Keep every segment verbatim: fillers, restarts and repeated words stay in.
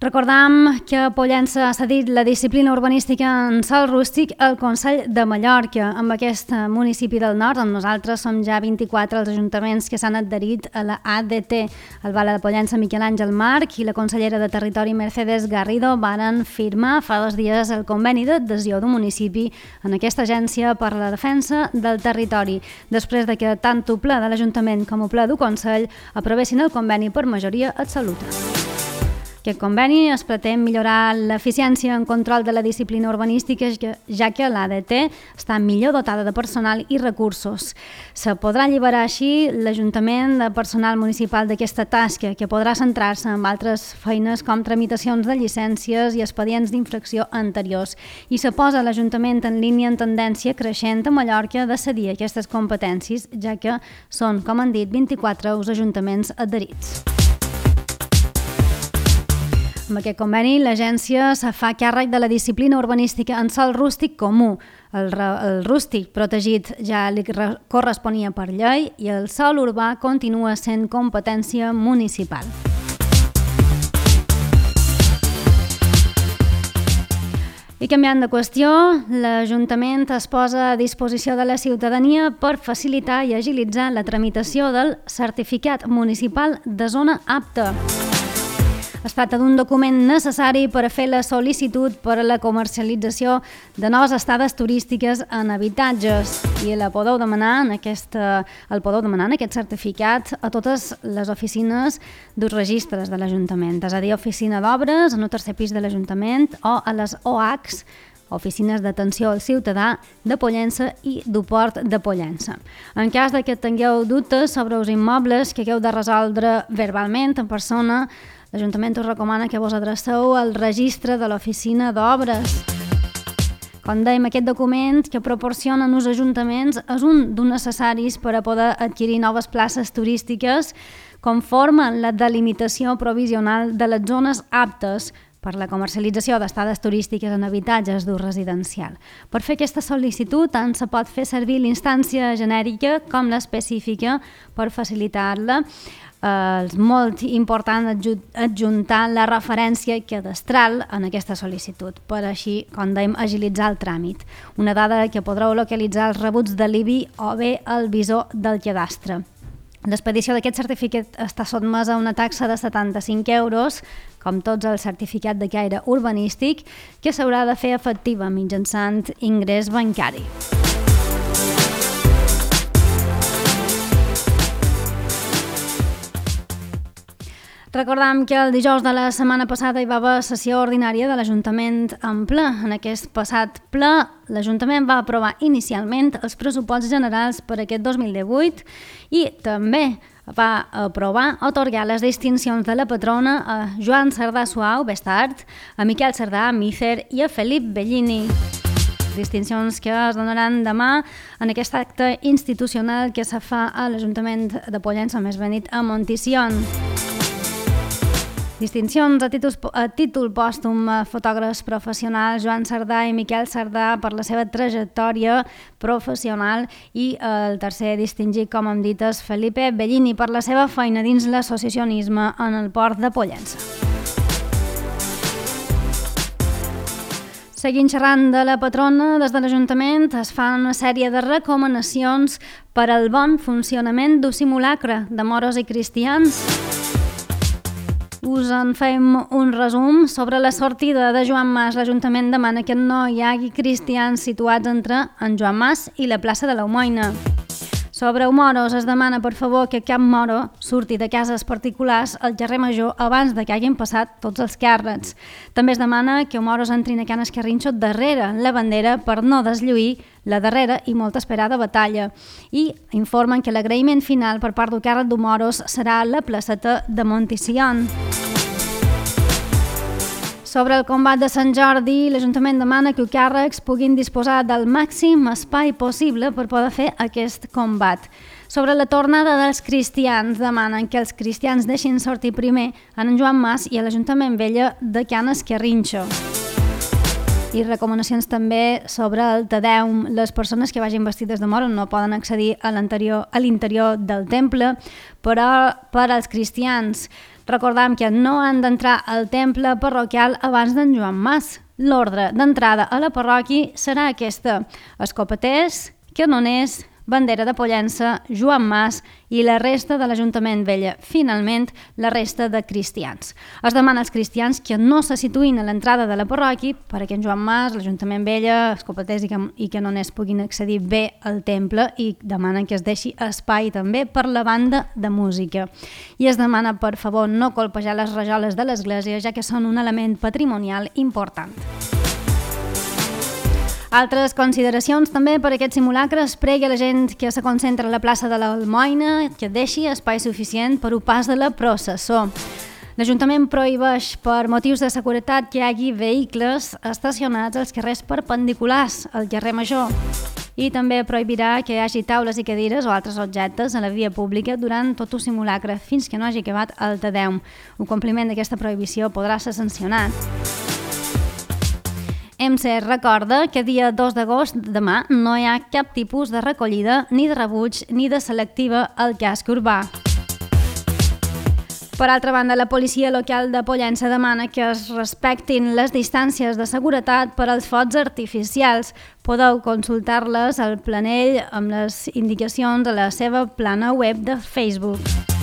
Recordam que Pollença ha cedit la disciplina urbanística en sòl rústic al Consell de Mallorca. Amb aquest municipi del nord, amb nosaltres som ja vint-i-quatre els ajuntaments que s'han adherit a la A D T. El Vale de Pollença, Miquel Àngel March i la consellera de Territori, Mercedes Garrido, varen firmar fa dos dies el conveni d'adhesió d'un municipi en aquesta agència per a la defensa del territori, després de que tant el ple de l'Ajuntament com el ple del Consell aprovessin el conveni per majoria absoluta. Aquest conveni es pretén millorar l'eficiència en control de la disciplina urbanística, ja que l'A D T està millor dotada de personal i recursos. Se podrà alliberar així l'Ajuntament de personal municipal d'aquesta tasca, que podrà centrar-se en altres feines com tramitacions de llicències i expedients d'infracció anteriors. I se posa l'Ajuntament en línia en tendència creixent a Mallorca de cedir aquestes competències, ja que són, com han dit, vint-i-quatre els ajuntaments adherits. Amb aquest conveni, l'agència se fa càrrec de la disciplina urbanística en sòl rústic comú. El, el rústic protegit ja li corresponia per llei i el sòl urbà continua sent competència municipal. I canviant de qüestió, l'Ajuntament es posa a disposició de la ciutadania per facilitar i agilitzar la tramitació del certificat municipal de zona apta. Es tracta d'un document necessari per a fer la sol·licitud per a la comercialització de noves estades turístiques en habitatges i la podeu demanar en aquesta, el podeu demanar en aquest certificat a totes les oficines dels registres de l'Ajuntament, és a dir, oficina d'obres en el tercer pis de l'Ajuntament o a les O Hs, Oficines d'Atenció al Ciutadà de Pollença i d'Uport de Pollença. En cas de que tingueu dubtes sobre els immobles que hagueu de resoldre verbalment en persona, l'Ajuntament us recomana que vos adreceu al registre de l'Oficina d'Obres. Com dèiem, aquest document que proporcionen els ajuntaments és un dels necessaris per a poder adquirir noves places turístiques conforme la delimitació provisional de les zones aptes per la comercialització d'estades turístiques en habitatges d'ús residencial. Per fer aquesta sol·licitud tant se pot fer servir l'instància genèrica com l'específica per facilitar-la. És molt important adjuntar la referència cadastral en aquesta sol·licitud, per així, com dèiem, agilitzar el tràmit. Una dada que podreu localitzar als rebuts de l'I B I o bé al visor del cadastre. L'expedició d'aquest certificat està sotmesa a una taxa de setanta-cinc euros, com tots el certificat de caire urbanístic, que s'haurà de fer efectiva mitjançant ingrés bancari. Recordam que el dijous de la setmana passada hi va haver sessió ordinària de l'Ajuntament en ple. En aquest passat ple, l'Ajuntament va aprovar inicialment els pressupostos generals per aquest dos mil divuit i també va aprovar atorgar les distincions de la patrona a Joan Cerdà Suau, Bestart, a Miquel Cerdà, Mícer i a Felip Bellini. Distincions que es donaran demà en aquest acte institucional que se fa a l'Ajuntament de Pollença, més ben dit a Montición. Distincions a títol, a títol pòstum a fotògrafs professionals Joan Cerdà i Miquel Cerdà per la seva trajectòria professional i el tercer distingit, com hem dit, és Felipe Bellini per la seva feina dins l'associacionisme en el port de Pollença. Seguint xerrant de la patrona, des de l'Ajuntament es fan una sèrie de recomanacions per al bon funcionament d'un simulacre de moros i cristians. Us en fem un resum. Sobre la sortida de Joan Mas, l'Ajuntament demana que no hi hagi cristians situats entre en Joan Mas i la plaça de l'Aumoina. Sobre moros es demana, per favor, que cap moro surti de cases particulars al carrer Major abans de que hagin passat tots els càrrecs. També es demana que moros entrin a Can Escarrinxo darrere la bandera per no deslluir la darrera i molt esperada batalla. I informen que l'agraïment final per part del càrrec de moros serà a la placeta de Montición. Sobre el combat de Sant Jordi, l'Ajuntament demana que els càrrecs puguin disposar del màxim espai possible per poder fer aquest combat. Sobre la tornada dels cristians, demanen que els cristians deixin sortir primer a en Joan Mas i a l'Ajuntament Vella de Can Escarrinxo. I recomanacions també sobre el Tedeum. Les persones que vagin vestides de moro no poden accedir a l'interior del temple, però per als cristians Recordam que no han d'entrar al temple parroquial abans d'en Joan Mas. L'ordre d'entrada a la parròquia serà aquesta: escopeters, canoners, bandera de Pollença, Joan Mas i la resta de l'Ajuntament Vella. Finalment, la resta de cristians. Es demana als cristians que no se situïn a l'entrada de la parròquia perquè en Joan Mas, l'Ajuntament Vella, escopeters i canoners puguin accedir bé al temple, i demanen que es deixi espai també per la banda de música. I es demana, per favor, no colpejar les rajoles de l'església, ja que són un element patrimonial important. Altres consideracions també per aquest simulacre: es pregui a la gent que se concentra a la plaça de l'Almoina que deixi espai suficient per al pas de la processó. L'Ajuntament prohibeix per motius de seguretat que hi hagi vehicles estacionats als carrers perpendiculars al carrer Major, i també prohibirà que hi hagi taules i cadires o altres objectes a la via pública durant tot el simulacre fins que no hagi acabat el Te Deum. Un compliment d'aquesta prohibició podrà ser sancionat. E M C recorda que dia dos d'agost, demà, no hi ha cap tipus de recollida, ni de rebuig, ni de selectiva al casc urbà. Per altra banda, la policia local de Pollença demana que es respectin les distàncies de seguretat per als focs artificials. Podeu consultar-les al planell amb les indicacions a la seva plana web de Facebook.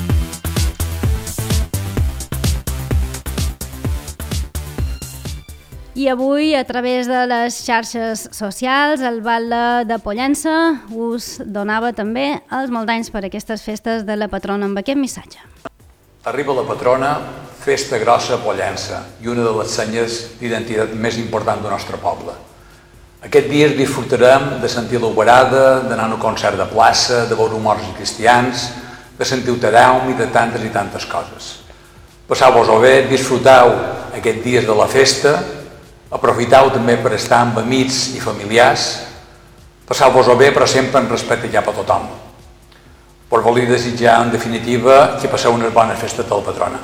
I avui, a través de les xarxes socials, el Batlle de Pollença us donava també els molts anys per aquestes festes de la patrona amb aquest missatge. Arriba la patrona, festa grossa a Pollença, i una de les senyes d'identitat més important del nostre poble. Aquest dia disfrutarem de sentir l'oberada, d'anar a un concert de plaça, de veure morts i cristians, de sentir el Te Deum i de tantes i tantes coses. Passeu-vos-ho bé, disfruteu aquests dies de la festa, aprofiteu també per estar amb amics i familiars, passeu-vos-ho bé, però sempre en respecte cap a tothom. Per voler desitjar, en definitiva, que passeu unes bones festes de la patrona.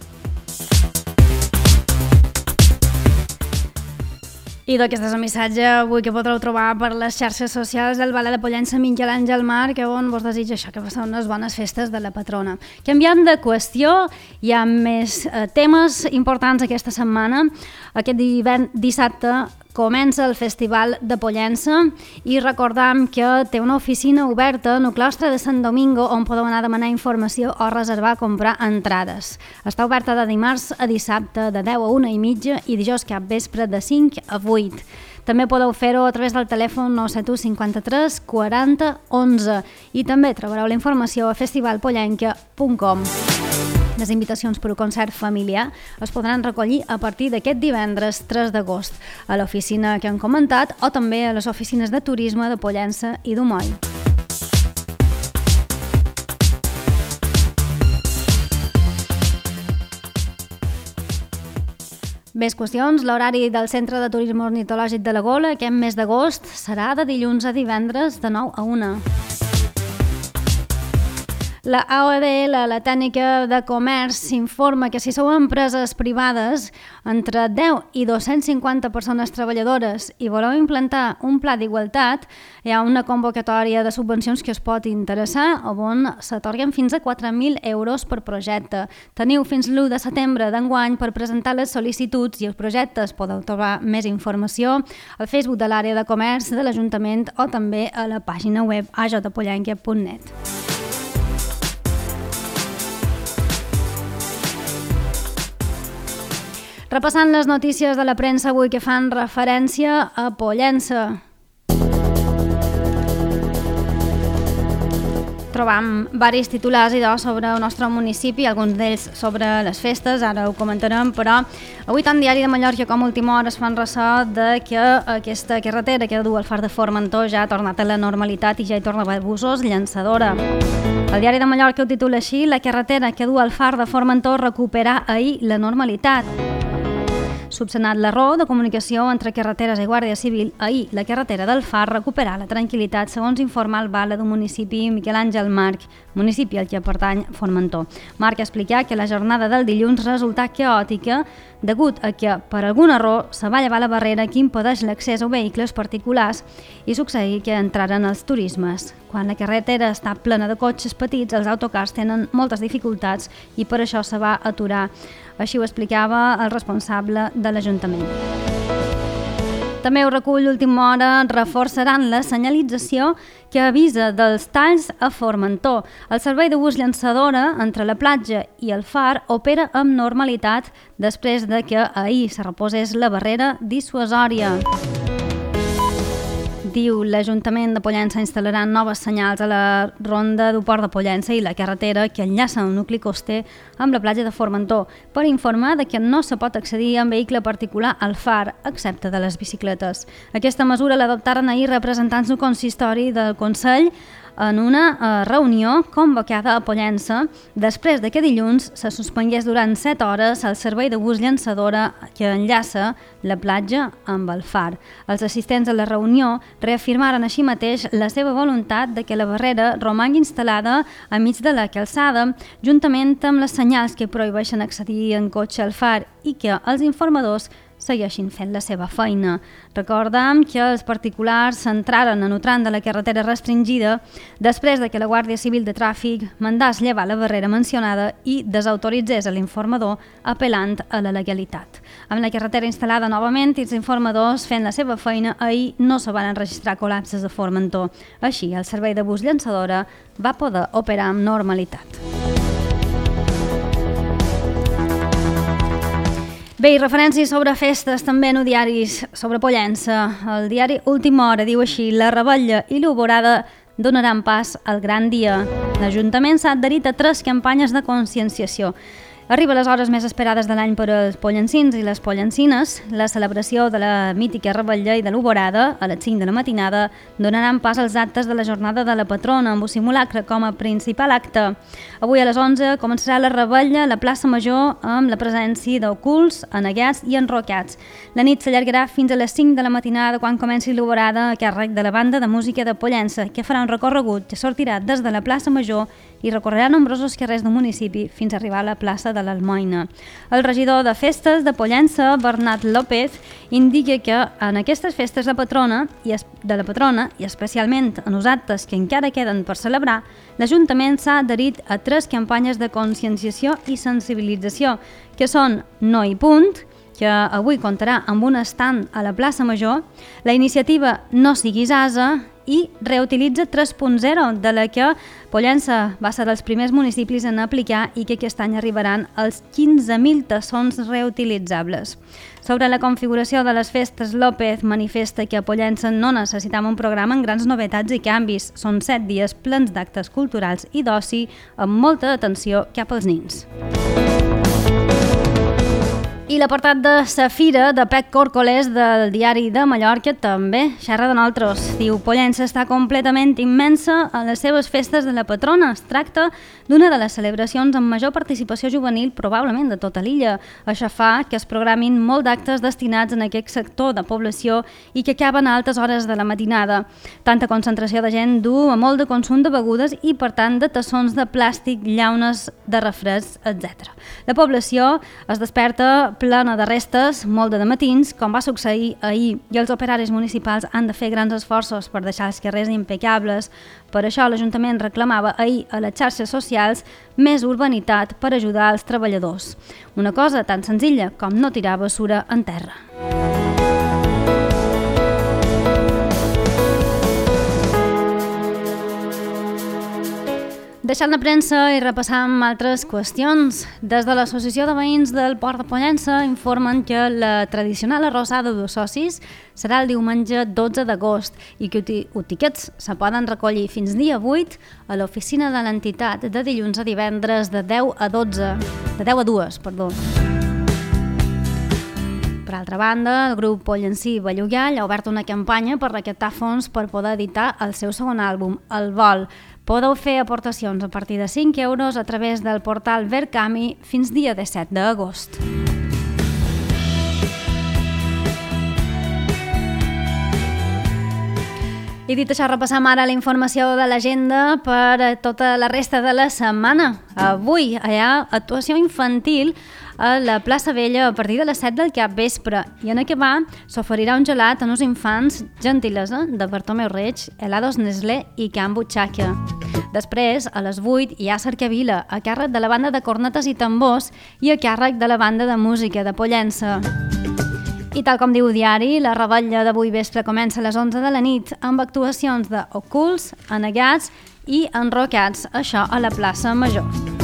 I d'aquest és el missatge avui que podreu trobar per les xarxes socials del Batlle de Pollença, Miquel Àngel Marc, on vos desitja això, que passeu unes bones festes de la patrona. Canviant de qüestió, hi ha més eh, temes importants aquesta setmana. Aquest dissabte comença el Festival de Pollença i recordam que té una oficina oberta en el claustre de Sant Domingo on podeu anar a demanar informació o reservar o comprar entrades. Està oberta de dimarts a dissabte de deu a una i mitja i dijous cap vespre de cinc a vuit. També podeu fer-ho a través del telèfon nou set u cinquanta-tres quaranta onze i també trobareu la informació a festivalpollenca punt com. Les invitacions per a un concert familiar es podran recollir a partir d'aquest divendres tres d'agost a l'oficina que hem comentat o també a les oficines de turisme de Pollença i d'Umoll. Més qüestions. L'horari del Centre de Turisme Ornitològic de la Gola aquest mes d'agost serà de dilluns a divendres de nou a una. La A O E L, la Tècnica de Comerç, s'informa que si sou empreses privades entre deu i dos-cents cinquanta persones treballadores i voleu implantar un pla d'igualtat, hi ha una convocatòria de subvencions que us pot interessar on s'atorguen fins a quatre mil euros per projecte. Teniu fins l'u de setembre d'enguany per presentar les sol·licituds i els projectes. Podeu trobar més informació al Facebook de l'àrea de comerç de l'Ajuntament o també a la pàgina web a j pollenca punt net. Repassant les notícies de la premsa avui que fan referència a Pollença. Trobam diversos titulars i dos sobre el nostre municipi, alguns d'ells sobre les festes, ara ho comentarem, però avui tant Diari de Mallorca com Última Hora es fan ressò de que aquesta carretera que du al Far de Formentor ja ha tornat a la normalitat i ja hi torna a haver busos llançadora. El Diari de Mallorca ho titula així: la carretera que du al Far de Formentor recupera ahir la normalitat. Subsanat l'error de comunicació entre carreteres i Guàrdia Civil, ahir la carretera del Far recuperà la tranquil·litat, segons informa el bala del municipi Miquel Àngel Marc, municipi al que pertany Formentor. Marc explica que la jornada del dilluns resultà caòtica degut a que, per algun error, se va llevar la barrera que impedeix l'accés a vehicles particulars i succeir que entraren els turismes. Quan la carretera està plena de cotxes petits, els autocars tenen moltes dificultats i per això se va aturar. Així ho explicava el responsable de l'Ajuntament. També ho recull l'última hora, reforçaran la senyalització que avisa dels talls a Formentor. El servei de bus llançadora entre la platja i el Far opera amb normalitat després de que ahir se reposés la barrera dissuasòria. Diu l'Ajuntament de Pollença instal·larà noves senyals a la ronda del Port de Pollença i la carretera que enllaça el nucli coster amb la platja de Formentor per informar de que no se pot accedir en vehicle particular al Far, excepte de les bicicletes. Aquesta mesura l'adoptaren ahir representants del consistori del Consell en una eh, reunió convocada a Pollença després de que dilluns se suspengués durant set hores el servei de bus llançadora que enllaça la platja amb el Far. Els assistents a la reunió reafirmaren així mateix la seva voluntat de que la barrera romangui instal·lada a mig de la calçada, juntament amb les senyals que prohibeixen accedir en cotxe al Far i que els informadors segueixin fent la seva feina. Recordem que els particulars s'entraren en el tram de la carretera restringida després de que la Guàrdia Civil de Tràfic mandàs llevar la barrera mencionada i desautoritzés a l'informador apel·lant a la legalitat. Amb la carretera instal·lada novament i els informadors fent la seva feina, ahir no se van enregistrar col·lapses a Formentor. Així, el servei de bus llançadora va poder operar amb normalitat. Bé, i referències sobre festes també en diaris sobre Pollença. El diari Última Hora diu així: la revetlla i l'alborada donaran pas al gran dia. L'Ajuntament s'ha adherit a tres campanyes de conscienciació. Arriba les hores més esperades de l'any per als pollencins i les pollencines. La celebració de la mítica revetlla i de l'alborada, a les cinc de la matinada, donaran pas als actes de la jornada de la patrona, amb un simulacre com a principal acte. Avui a les onze començarà la revetlla a la plaça Major amb la presència d'ocults, aneguats i enrocats. La nit s'allargarà fins a les cinc de la matinada quan comenci l'alborada a càrrec de la banda de música de Pollença, que farà un recorregut que sortirà des de la plaça Major i recorrerà nombrosos carrers del municipi fins a arribar a la plaça de l'Almoina. El regidor de festes de Pollença, Bernat López, indica que en aquestes festes de, patrona i es, de la patrona, i especialment en els actes que encara queden per celebrar, l'Ajuntament s'ha adherit a tres campanyes de conscienciació i sensibilització, que són No i punt, que avui comptarà amb un estand a la plaça Major, la iniciativa No siguis ase i Reutilitza tres punt zero, de la que Pollença va ser dels primers municipis en aplicar i que aquest any arribaran als quinze mil tassons reutilitzables. Sobre la configuració de les festes, López manifesta que a Pollença no necessitam un programa amb grans novetats i canvis. Són set dies plens d'actes culturals i d'oci amb molta atenció cap als nins. I l'apartat de Safira, de Pec Córcoles, del diari de Mallorca, també xerra de nosaltres. Diu: Pollença està completament immensa a les seves festes de la patrona. Es tracta d'una de les celebracions amb major participació juvenil, probablement de tota l'illa. Això fa que es programin molt d'actes destinats en aquest sector de població i que acaben a altes hores de la matinada. Tanta concentració de gent du a molt de consum de begudes i, per tant, de tassons de plàstic, llaunes de refresc, etcètera. La població es desperta plena de restes, molt de matins, com va succeir ahir, i els operaris municipals han de fer grans esforços per deixar els carrers impecables. Per això l'Ajuntament reclamava ahir a les xarxes socials més urbanitat per ajudar els treballadors. Una cosa tan senzilla com no tirar bessura en terra. Deixant la premsa i repassant altres qüestions, des de l'Associació de Veïns del Port de Pollença informen que la tradicional arrossada de socis serà el diumenge dotze d'agost i que els tiquets se poden recollir fins dia vuit a l'oficina de l'entitat de dilluns a divendres de deu a dotze, de deu a dues, perdó. Per altra banda, el grup pollencí Bellugall ha obert una campanya per recaptar fons per poder editar el seu segon àlbum, El Vol. Podeu fer aportacions a partir de cinc euros a través del portal Verkami fins dia disset d'agost. I dit això, repassam ara la informació de l'agenda per tota la resta de la setmana. Avui hi ha actuació infantil a la plaça Vella a partir de les set del capvespre i en acabar s'oferirà un gelat a uns infants gentilesa de Bartomeu Reig, helados Nestlé i Can Butxaca. Després, a les vuit, hi ha Cercavila, a càrrec de la banda de cornetes i tambors i a càrrec de la banda de música de Pollença. I tal com diu Diari, la revetlla d'avui vespre comença a les onze de la nit amb actuacions d'Ocults, Anegats i Enrocats, això a la plaça Major.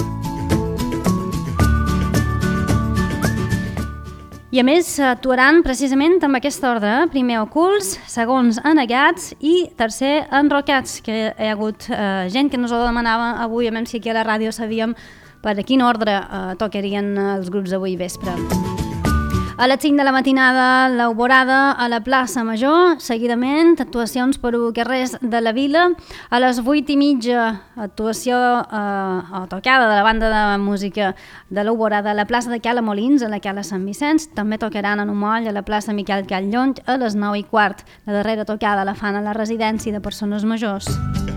I a més actuaran precisament amb aquest ordre, primer Ocults, segons Anegats i tercer Enrocats, que hi ha hagut eh, gent que ens ho demanava avui, a veure si aquí a la ràdio sabíem per a quin ordre eh, tocarien els grups d'avui vespre. A les cinc de la matinada, l'Alborada a la plaça Major, seguidament actuacions per carrers de la vila. A les vuit i mitja, actuació eh, o tocada de la banda de música de l'Alborada a la plaça de Cala Molins, a la Cala Sant Vicenç. També tocaran en un moll a la plaça Miquel Catllonge a les nou i quart. La darrera tocada la fan a la residència de persones majors.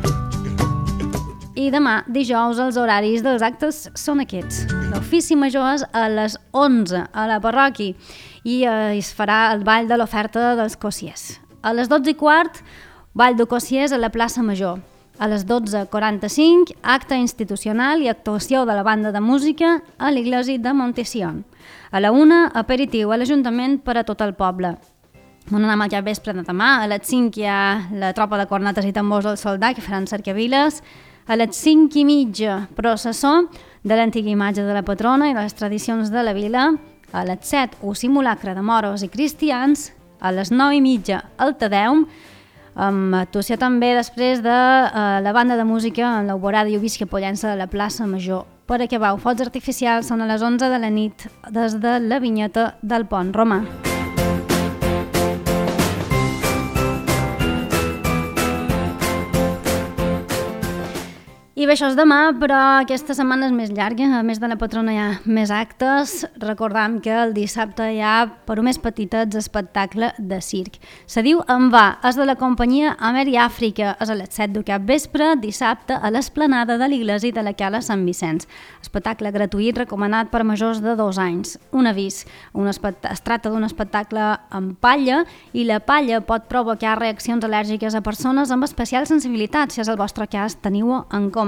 I demà, dijous, els horaris dels actes són aquests. L'ofici major és a les onze a la parròquia i eh, es farà el ball de l'oferta dels cossiers. A les dotze i quart, ball de cossiers a la plaça Major. A les dotze quaranta-cinc, acte institucional i actuació de la banda de música a l'església de Montession. A la una, aperitiu a l'Ajuntament per a tot el poble. On anem al capvespre de demà, a les cinc hi ha la tropa de cornetes i tambors del Soldà que faran cercaviles. A les cinc i mitja, processó de l'antiga imatge de la patrona i de les tradicions de la vila. A les set, un simulacre de moros i cristians. A les nou i mitja, el Tedeum, amb actuació també després de uh, la banda de música en l'Alborada i Ubisque Pollença de la plaça Major. Per acabar, focs artificials són a les onze de la nit des de la vinyeta del Pont Romà. I bé, això és demà, però aquesta setmana és més llarga, a més de la patrona hi ha més actes. Recordam que el dissabte hi ha, per un més petitets, espectacle de circ. Se diu En va, és de la companyia Ameri Àfrica, és a les set del capvespre, dissabte, a l'esplanada de l'església de la Cala Sant Vicenç. Espectacle gratuït recomanat per majors de dos anys. Un avís, un espect... es tracta d'un espectacle amb palla i la palla pot provocar reaccions al·lèrgiques a persones amb especial sensibilitat. Si és el vostre cas, teniu-ho en compte.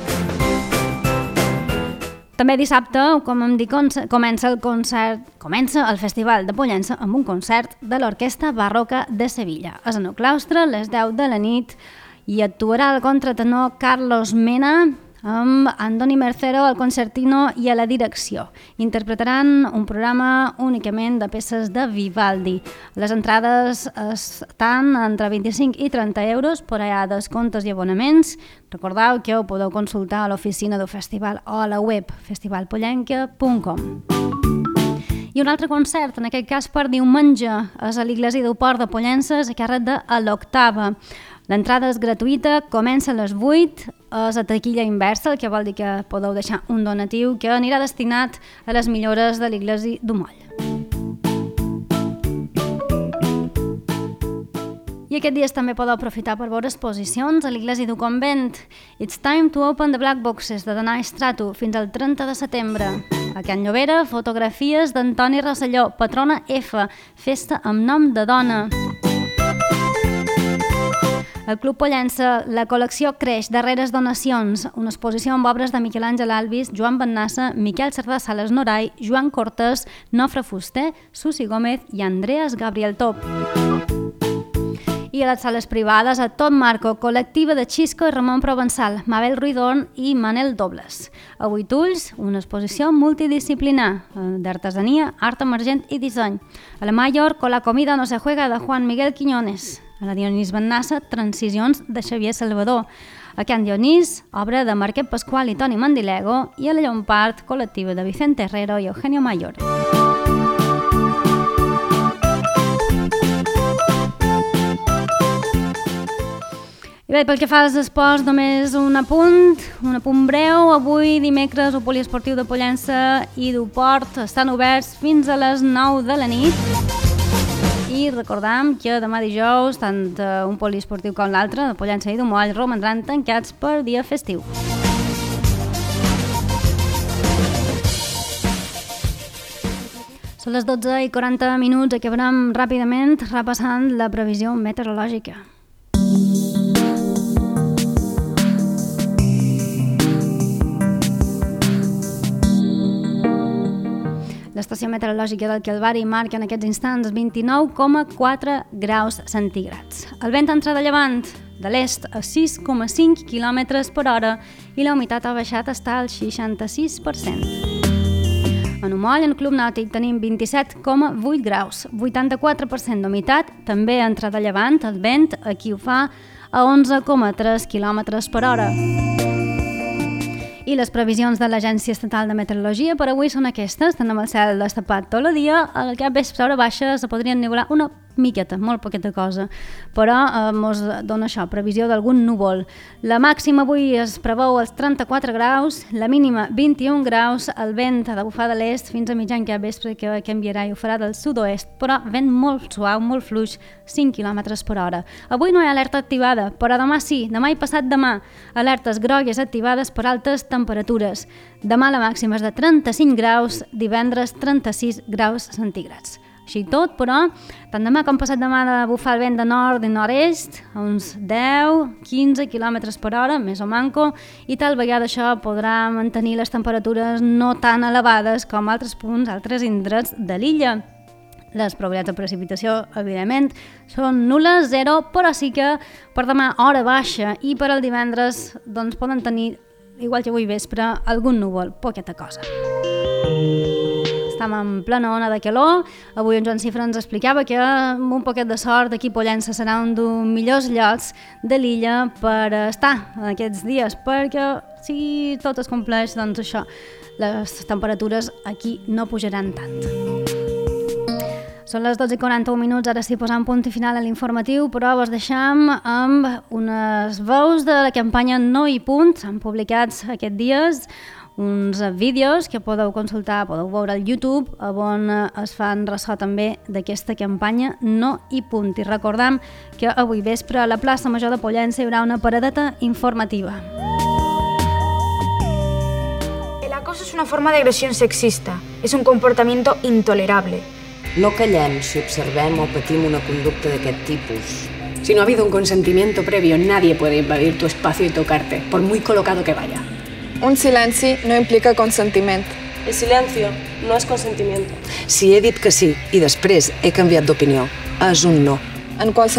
També dissabte, com em dic, comença el concert, comença el Festival de Pollença amb un concert de l'Orquestra Barroca de Sevilla. És en el claustre, a les deu de la nit, i actuarà el contratenor Carlos Mena amb Andoni Mercero al concertino i a la direcció. Interpretaran un programa únicament de peces de Vivaldi. Les entrades estan entre vint-i-cinc i trenta euros, però hi ha descomptes i abonaments. Recordeu que ho podeu consultar a l'oficina del festival o a la web festival pollenca punt com. I un altre concert, en aquest cas per diumenge, és a l'Església del Port de Pollença, a càrrec de l'Octava. L'entrada és gratuïta, comença a les vuit, és a taquilla inversa, el que vol dir que podeu deixar un donatiu que anirà destinat a les millores de l'Església d'Umoll. I aquests dies també podeu aprofitar per veure exposicions a l'Església del Convent. It's time to open the black boxes de Danai Stratu fins al trenta de setembre. A Can Llobera, fotografies d'Antoni Rosselló, patrona F, festa amb nom de dona. El Club Pollença, la col·lecció Creix, darreres donacions, una exposició amb obres de Miquel Àngel Alvis, Joan Bennassa, Miquel Cerdà Sales Norai, Joan Cortés, Nofre Fuster, Susi Gómez i Andreas Gabriel Top. I a les sales privades, a Tot Marco, col·lectiva de Xisco i Ramon Provençal, Mabel Ruidorn i Manel Dobles. A Huitulls, una exposició multidisciplinar d'artesania, art emergent i disseny. A la Mayor, Con la comida no se juega, de Juan Miguel Quiñones. A la Dionís Bennassa, Transicions, de Xavier Salvador. A Can Dionís, obra de Marquet Pasqual i Toni Mandilego. I a la Llompart, col·lectiva de Vicente Herrero i Eugenio Mayor. I bé, pel que fa als esports, només un apunt, un apunt breu. Avui, dimecres, el Poliesportiu de Pollença i Duport estan oberts fins a les nou de la nit. i recordam que demà dijous tant un poliesportiu com l'altre de Pollença i d'Humoll romandran tancats per dia festiu. Són les dotze i quaranta minuts, acabarem ràpidament repassant la previsió meteorològica. L'estació meteorològica del Calvari marca en aquests instants vint-i-nou coma quatre graus centígrads. El vent entra de llevant de l'est a sis coma cinc quilòmetres per hora i la humitat ha baixat està al seixanta-sis per cent. En Humoll, en Club Nàutic, tenim vint-i-set coma vuit graus, vuitanta-quatre per cent d'humitat, també entra de llevant, el vent aquí ho fa a onze coma tres quilòmetres per hora. I les previsions de l'Agència Estatal de Meteorologia per avui són aquestes. Tenim el cel destapat tot el dia, al cap vespre a hora baixa se podrien nivelar una miqueta, molt poqueta cosa, però eh, mos dona això, previsió d'algun núvol. La màxima avui es preveu als trenta-quatre graus, la mínima vint-i-un graus, el vent ha de bufar de l'est fins a mitjan cap vespre que canviarà i ho farà del sud-oest, però vent molt suau, molt fluix, cinc quilòmetres per hora. Avui no hi ha alerta activada, però demà sí, demà i passat demà, alertes grogues activades per altes temperatures. Demà la màxima és de trenta-cinc graus, divendres trenta-sis graus centígrads. Així tot, però, tant demà com passat demà de bufar el vent de nord i nord-est, a uns deu a quinze quilòmetres per hora, més o manco, i tal vegada això podrà mantenir les temperatures no tan elevades com altres punts, altres indrets de l'illa. Les probabilitats de precipitació, evidentment, són nul·les, zero, però sí que per demà hora baixa i per al divendres doncs, poden tenir, igual que avui vespre, algun núvol, poqueta cosa. Estem en plena ona de calor. Avui en Joan Cifra ens explicava que amb un poquet de sort aquí Pollença serà un dels millors llocs de l'illa per estar en aquests dies, perquè si tot es compleix, doncs això, les temperatures aquí no pujaran tant. Són les dotze i quaranta-un minuts, ara sí posant punt i final a l'informatiu, però vos deixam amb unes veus de la campanya No i Punt, s'han publicat aquests dies uns vídeos que podeu consultar, podeu veure al YouTube, on es fan ressò també d'aquesta campanya No i Punt. I recordam que avui vespre a la plaça Major de Pollença hi haurà una paradeta informativa. El acoso es una forma de agresión sexista, es un comportamiento intolerable. No callem si observem o patim una conducta d'aquest tipus. Si no ha habido un consentimiento previo, nadie puede invadir tu espacio y tocarte, por muy colocado que vaya. Un silenci no implica consentiment. El silencio no és consentimiento. Si he dit que sí i després he canviat d'opinió, és un no. En qualsevol